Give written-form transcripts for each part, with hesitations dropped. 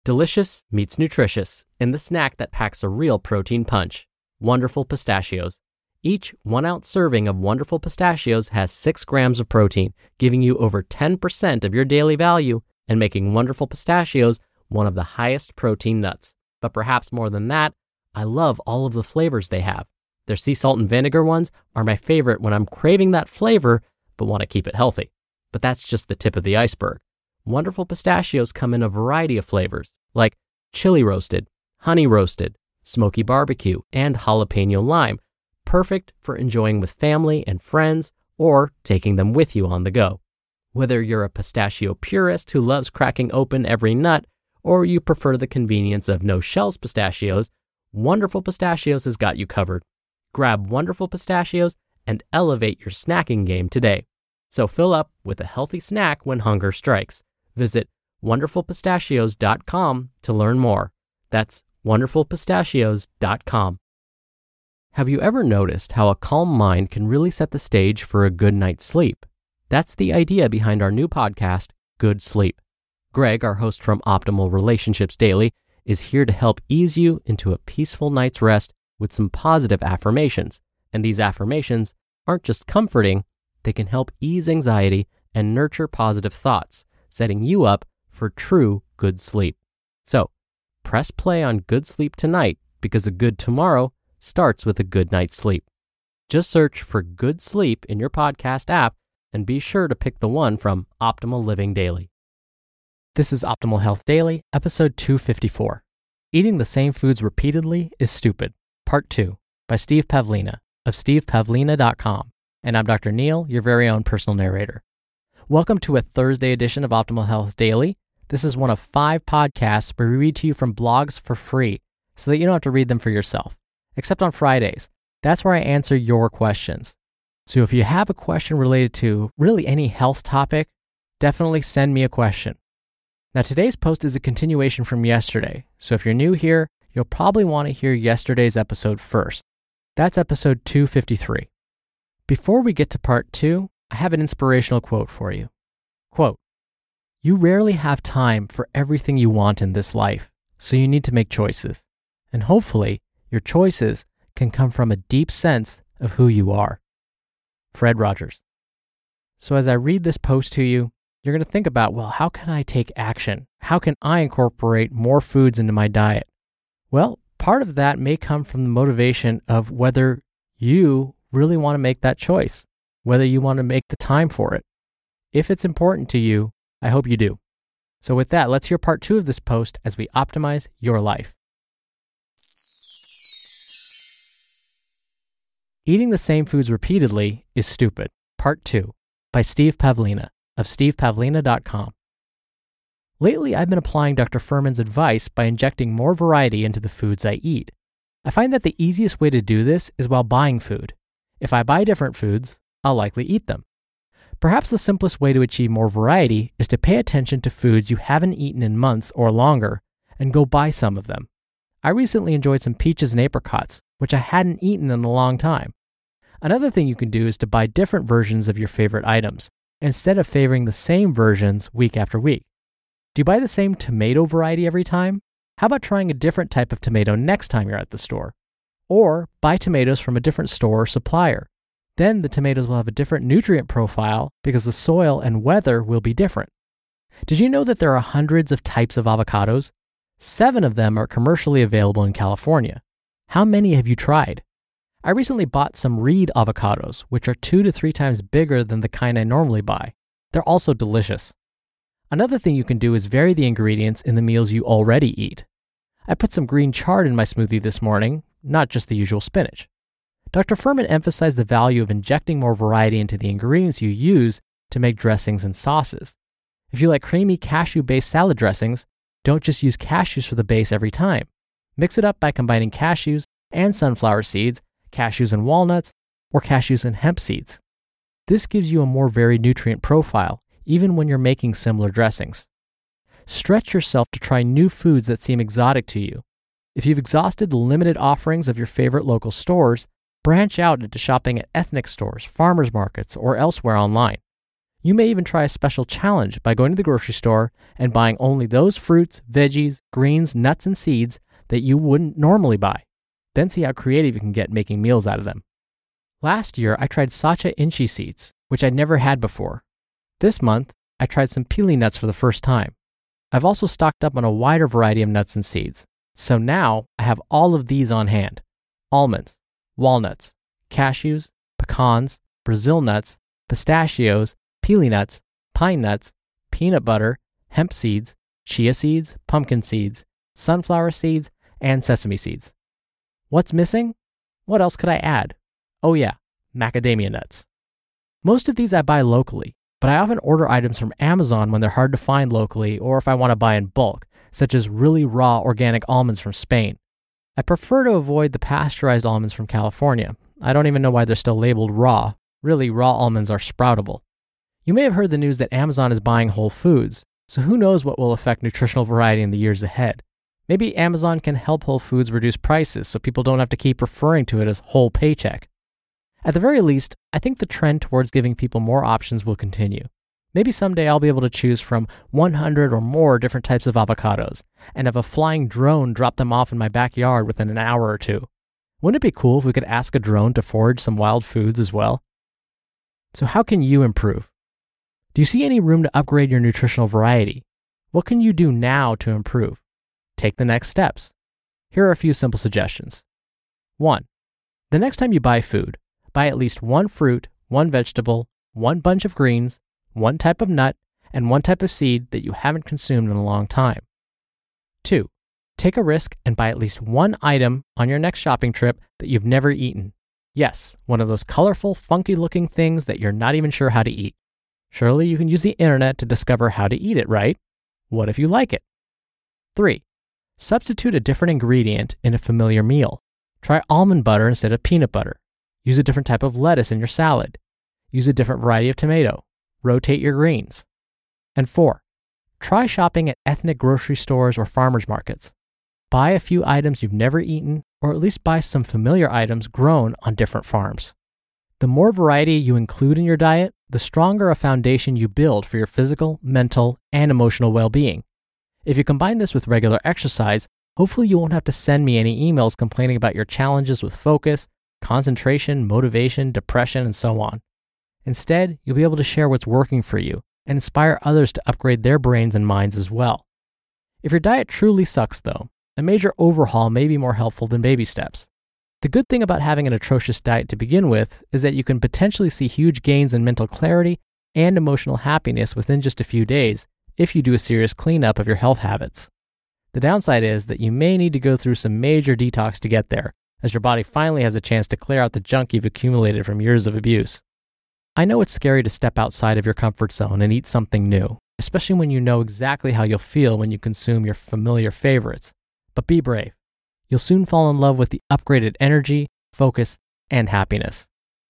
Delicious meets nutritious in the snack that packs a real protein punch. Wonderful Pistachios. Each 1-ounce serving of Wonderful Pistachios has 6 grams of protein, giving you over 10% of your daily value and making Wonderful Pistachios one of the highest protein nuts. But perhaps more than that, I love all of the flavors they have. Their sea salt and vinegar ones are my favorite when I'm craving that flavor but want to keep it healthy. But that's just the tip of the iceberg. Wonderful Pistachios come in a variety of flavors, like chili roasted, honey roasted, smoky barbecue, and jalapeno lime, perfect for enjoying with family and friends or taking them with you on the go. Whether you're a pistachio purist who loves cracking open every nut, or you prefer the convenience of no-shells pistachios, Wonderful Pistachios has got you covered. Grab Wonderful Pistachios and elevate your snacking game today. So fill up with a healthy snack when hunger strikes. Visit wonderfulpistachios.com to learn more. That's wonderfulpistachios.com. Have you ever noticed how a calm mind can really set the stage for a good night's sleep? That's the idea behind our new podcast, Good Sleep. Greg, our host from Optimal Relationships Daily, is here to help ease you into a peaceful night's rest with some positive affirmations. And these affirmations aren't just comforting, they can help ease anxiety and nurture positive thoughts, setting you up for true good sleep. So, press play on Good Sleep tonight because a good tomorrow starts with a good night's sleep. Just search for Good Sleep in your podcast app and be sure to pick the one from Optimal Living Daily. This is Optimal Health Daily, episode 254. Eating the same foods repeatedly is stupid, part 2, by Steve Pavlina of stevepavlina.com. And I'm Dr. Neil, your very own personal narrator. Welcome to a Thursday edition of Optimal Health Daily. This is one of 5 podcasts where we read to you from blogs for free so that you don't have to read them for yourself. Except on Fridays. That's where I answer your questions. So if you have a question related to really any health topic, definitely send me a question. Now today's post is a continuation from yesterday. So if you're new here, you'll probably want to hear yesterday's episode first. That's episode 253. Before we get to part 2, I have an inspirational quote for you. Quote, "You rarely have time for everything you want in this life, so you need to make choices. And hopefully, your choices can come from a deep sense of who you are." Fred Rogers. So as I read this post to you, you're going to think about, well, how can I take action? How can I incorporate more foods into my diet? Well, part of that may come from the motivation of whether you really want to make that choice, whether you want to make the time for it. If it's important to you, I hope you do. So with that, let's hear part 2 of this post as we optimize your life. Eating the same foods repeatedly is stupid, part 2, by Steve Pavlina of stevepavlina.com. Lately, I've been applying Dr. Fuhrman's advice by injecting more variety into the foods I eat. I find that the easiest way to do this is while buying food. If I buy different foods, I'll likely eat them. Perhaps the simplest way to achieve more variety is to pay attention to foods you haven't eaten in months or longer and go buy some of them. I recently enjoyed some peaches and apricots, which I hadn't eaten in a long time. Another thing you can do is to buy different versions of your favorite items, instead of favoring the same versions week after week. Do you buy the same tomato variety every time? How about trying a different type of tomato next time you're at the store? Or buy tomatoes from a different store or supplier. Then the tomatoes will have a different nutrient profile because the soil and weather will be different. Did you know that there are hundreds of types of avocados? 7 of them are commercially available in California. How many have you tried? I recently bought some Reed avocados, which are 2 to 3 times bigger than the kind I normally buy. They're also delicious. Another thing you can do is vary the ingredients in the meals you already eat. I put some green chard in my smoothie this morning, not just the usual spinach. Dr. Fuhrman emphasized the value of injecting more variety into the ingredients you use to make dressings and sauces. If you like creamy cashew-based salad dressings, don't just use cashews for the base every time. Mix it up by combining cashews and sunflower seeds, cashews and walnuts, or cashews and hemp seeds. This gives you a more varied nutrient profile, even when you're making similar dressings. Stretch yourself to try new foods that seem exotic to you. If you've exhausted the limited offerings of your favorite local stores, branch out into shopping at ethnic stores, farmers markets, or elsewhere online. You may even try a special challenge by going to the grocery store and buying only those fruits, veggies, greens, nuts, and seeds that you wouldn't normally buy. Then see how creative you can get making meals out of them. Last year, I tried Sacha Inchi seeds, which I'd never had before. This month, I tried some pili nuts for the first time. I've also stocked up on a wider variety of nuts and seeds. So now I have all of these on hand: almonds, walnuts, cashews, pecans, Brazil nuts, pistachios, pili nuts, pine nuts, peanut butter, hemp seeds, chia seeds, pumpkin seeds, sunflower seeds, and sesame seeds. What's missing? What else could I add? Oh yeah, macadamia nuts. Most of these I buy locally, but I often order items from Amazon when they're hard to find locally or if I want to buy in bulk, such as really raw organic almonds from Spain. I prefer to avoid the pasteurized almonds from California. I don't even know why they're still labeled raw. Really, raw almonds are sproutable. You may have heard the news that Amazon is buying Whole Foods, so who knows what will affect nutritional variety in the years ahead. Maybe Amazon can help Whole Foods reduce prices so people don't have to keep referring to it as whole paycheck. At the very least, I think the trend towards giving people more options will continue. Maybe someday I'll be able to choose from 100 or more different types of avocados and have a flying drone drop them off in my backyard within an hour or two. Wouldn't it be cool if we could ask a drone to forage some wild foods as well? So how can you improve? Do you see any room to upgrade your nutritional variety? What can you do now to improve? Take the next steps. Here are a few simple suggestions. 1. The next time you buy food, buy at least one fruit, one vegetable, one bunch of greens, one type of nut, and one type of seed that you haven't consumed in a long time. 2. Take a risk and buy at least one item on your next shopping trip that you've never eaten. Yes, one of those colorful, funky-looking things that you're not even sure how to eat. Surely you can use the internet to discover how to eat it, right? What if you like it? 3. Substitute a different ingredient in a familiar meal. Try almond butter instead of peanut butter. Use a different type of lettuce in your salad. Use a different variety of tomato. Rotate your greens. And 4. Try shopping at ethnic grocery stores or farmers markets. Buy a few items you've never eaten, or at least buy some familiar items grown on different farms. The more variety you include in your diet, the stronger a foundation you build for your physical, mental, and emotional well-being. If you combine this with regular exercise, hopefully you won't have to send me any emails complaining about your challenges with focus, concentration, motivation, depression, and so on. Instead, you'll be able to share what's working for you and inspire others to upgrade their brains and minds as well. If your diet truly sucks, though, a major overhaul may be more helpful than baby steps. The good thing about having an atrocious diet to begin with is that you can potentially see huge gains in mental clarity and emotional happiness within just a few days if you do a serious cleanup of your health habits. The downside is that you may need to go through some major detox to get there, as your body finally has a chance to clear out the junk you've accumulated from years of abuse. I know it's scary to step outside of your comfort zone and eat something new, especially when you know exactly how you'll feel when you consume your familiar favorites. But be brave. You'll soon fall in love with the upgraded energy, focus, and happiness.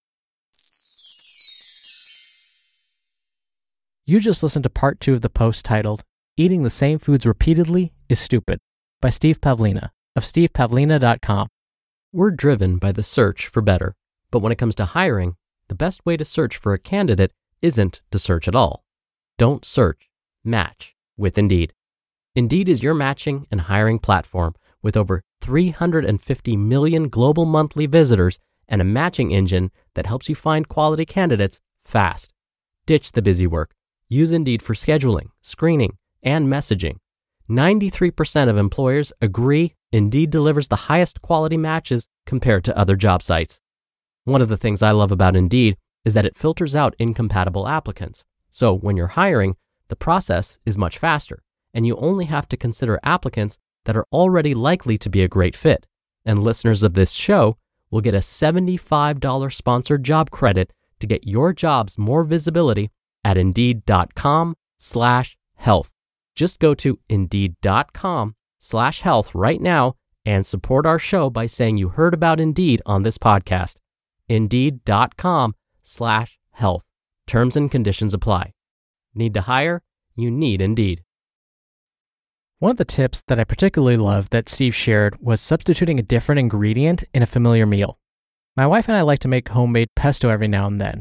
You just listened to part 2 of the post titled, Eating the Same Foods Repeatedly is Stupid, by Steve Pavlina of stevepavlina.com. We're driven by the search for better, but when it comes to hiring, the best way to search for a candidate isn't to search at all. Don't search, match with Indeed. Indeed is your matching and hiring platform with over 350 million global monthly visitors and a matching engine that helps you find quality candidates fast. Ditch the busy work. Use Indeed for scheduling, screening, and messaging. 93% of employers agree Indeed delivers the highest quality matches compared to other job sites. One of the things I love about Indeed is that it filters out incompatible applicants. So when you're hiring, the process is much faster, and you only have to consider applicants that are already likely to be a great fit. And listeners of this show will get a $75 sponsored job credit to get your jobs more visibility at Indeed.com/health. Just go to Indeed.com/health right now and support our show by saying you heard about Indeed on this podcast. Indeed.com/health. Terms and conditions apply. Need to hire? You need Indeed. One of the tips that I particularly loved that Steve shared was substituting a different ingredient in a familiar meal. My wife and I like to make homemade pesto every now and then.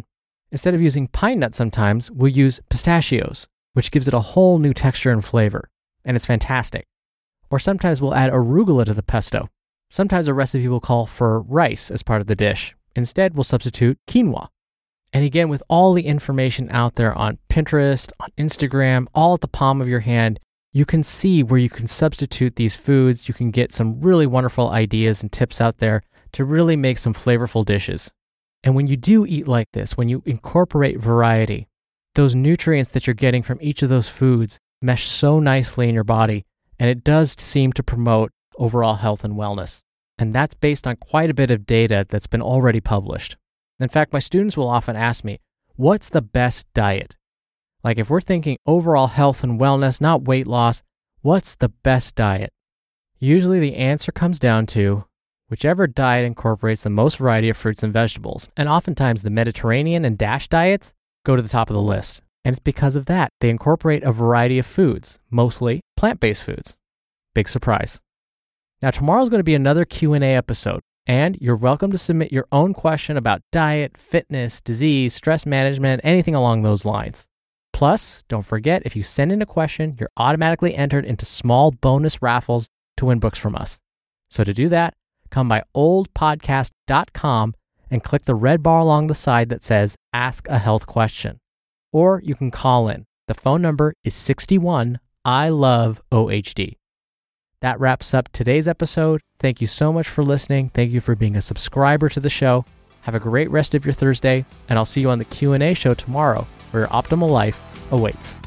Instead of using pine nuts sometimes, we'll use pistachios, which gives it a whole new texture and flavor, and it's fantastic. Or sometimes we'll add arugula to the pesto. Sometimes a recipe will call for rice as part of the dish. Instead, we'll substitute quinoa. And again, with all the information out there on Pinterest, on Instagram, all at the palm of your hand, you can see where you can substitute these foods. You can get some really wonderful ideas and tips out there to really make some flavorful dishes. And when you do eat like this, when you incorporate variety, those nutrients that you're getting from each of those foods mesh so nicely in your body, and it does seem to promote overall health and wellness. And that's based on quite a bit of data that's been already published. In fact, my students will often ask me, what's the best diet? Like if we're thinking overall health and wellness, not weight loss, what's the best diet? Usually the answer comes down to whichever diet incorporates the most variety of fruits and vegetables. And oftentimes the Mediterranean and DASH diets go to the top of the list. And it's because of that. They incorporate a variety of foods, mostly plant-based foods. Big surprise. Now tomorrow's going to be another Q&A episode. And you're welcome to submit your own question about diet, fitness, disease, stress management, anything along those lines. Plus, don't forget, if you send in a question, you're automatically entered into small bonus raffles to win books from us. So to do that, come by oldpodcast.com and click the red bar along the side that says Ask a Health Question. Or you can call in. The phone number is 61 I love OHD. That wraps up today's episode. Thank you so much for listening. Thank you for being a subscriber to the show. Have a great rest of your Thursday, and I'll see you on the Q&A show tomorrow, where your optimal life awaits.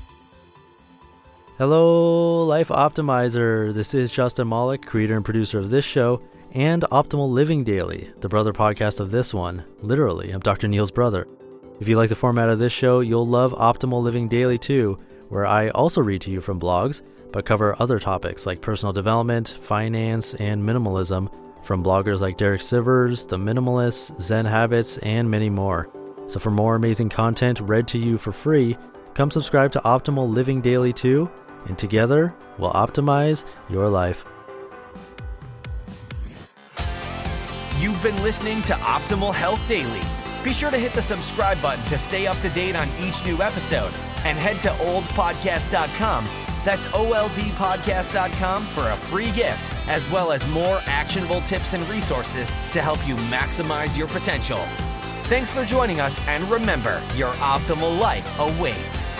Hello, Life Optimizer. This is Justin Malik, creator and producer of this show and Optimal Living Daily, the brother podcast of this one. Literally, I'm Dr. Neil's brother. If you like the format of this show, you'll love Optimal Living Daily too, where I also read to you from blogs, but cover other topics like personal development, finance, and minimalism from bloggers like Derek Sivers, The Minimalists, Zen Habits, and many more. So for more amazing content read to you for free, come subscribe to Optimal Living Daily too, and together we'll optimize your life. You've been listening to Optimal Health Daily. Be sure to hit the subscribe button to stay up to date on each new episode, and head to oldpodcast.com. That's oldpodcast.com for a free gift, as well as more actionable tips and resources to help you maximize your potential. Thanks for joining us, and remember, your optimal life awaits.